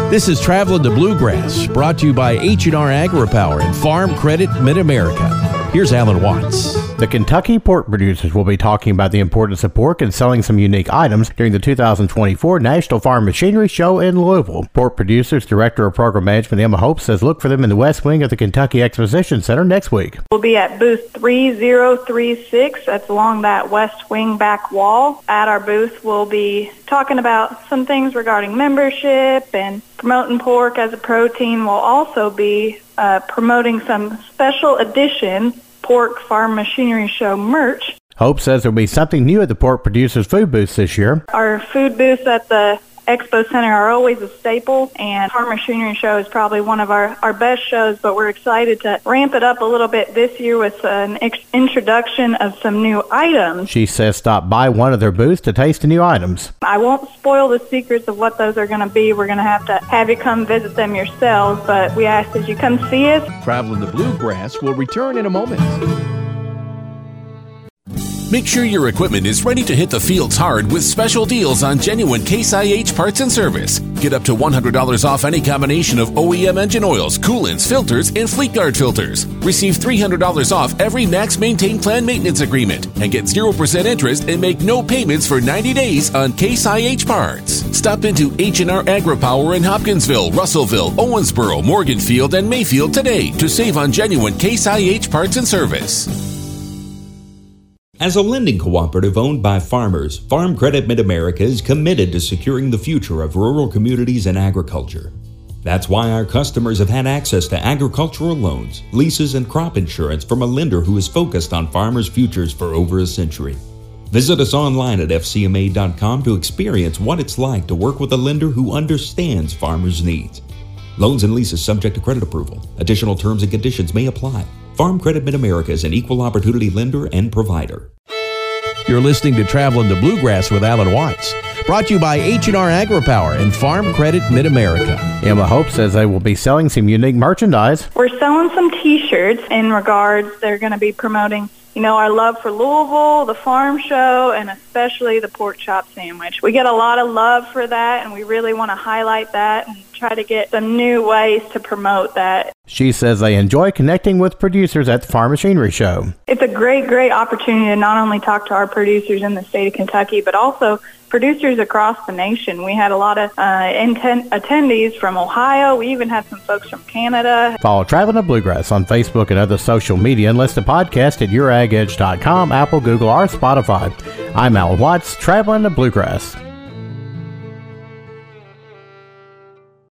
This is Traveling the Bluegrass, brought to you by H&R AgriPower and Farm Credit Mid-America. Here's Alan Watts. The Kentucky pork producers will be talking about the importance of pork and selling some unique items during the 2024 National Farm Machinery Show in Louisville. Pork Producers Director of Program Management Emma Hope says look for them in the West Wing of the Kentucky Exposition Center next week. We'll be at booth 3036. That's along that West Wing back wall. At our booth, we'll be talking about some things regarding membership and promoting pork as a protein. We'll also be promoting some special edition Pork Farm Machinery Show merch. Hope says there will be something new at the pork producers' food booths this year. Our food booths at the Expo Center are always a staple, and Farm Machinery Show is probably one of our best shows, but we're excited to ramp it up a little bit this year with an introduction of some new items. She says stop by one of their booths to taste the new items. I won't spoil the secrets of what those are going to be. We're going to have you come visit them yourselves, but we ask that you come see us. Traveling the Bluegrass will return in a moment. Make sure your equipment is ready to hit the fields hard with special deals on genuine Case IH parts and service. Get up to $100 off any combination of OEM engine oils, coolants, filters, and Fleet Guard filters. Receive $300 off every Max Maintain Plan maintenance agreement and get 0% interest and make no payments for 90 days on Case IH parts. Stop into H&R AgriPower in Hopkinsville, Russellville, Owensboro, Morganfield, and Mayfield today to save on genuine Case IH parts and service. As a lending cooperative owned by farmers, Farm Credit Mid-America is committed to securing the future of rural communities and agriculture. That's why our customers have had access to agricultural loans, leases, and crop insurance from a lender who is focused on farmers' futures for over a century. Visit us online at fcma.com to experience what it's like to work with a lender who understands farmers' needs. Loans and leases subject to credit approval. Additional terms and conditions may apply. Farm Credit Mid-America is an equal opportunity lender and provider. You're listening to Traveling the Bluegrass with Alan Watts, brought to you by H&R AgriPower and Farm Credit Mid-America. Emma Hope says they will be selling some unique merchandise. We're selling some T-shirts in regards. They're going to be promoting, our love for Louisville, the farm show, and especially the pork chop sandwich. We get a lot of love for that, and we really want to highlight that and try to get some new ways to promote that. She says they enjoy connecting with producers at the Farm Machinery Show. It's a great opportunity to not only talk to our producers in the state of Kentucky, but also producers across the nation. We had a lot of attendees from Ohio. We even had some folks from Canada. Follow Traveling the Bluegrass on Facebook and other social media and listen to podcasts at youragedge.com, Apple, Google, or Spotify. I'm Alan Watts, Traveling the Bluegrass.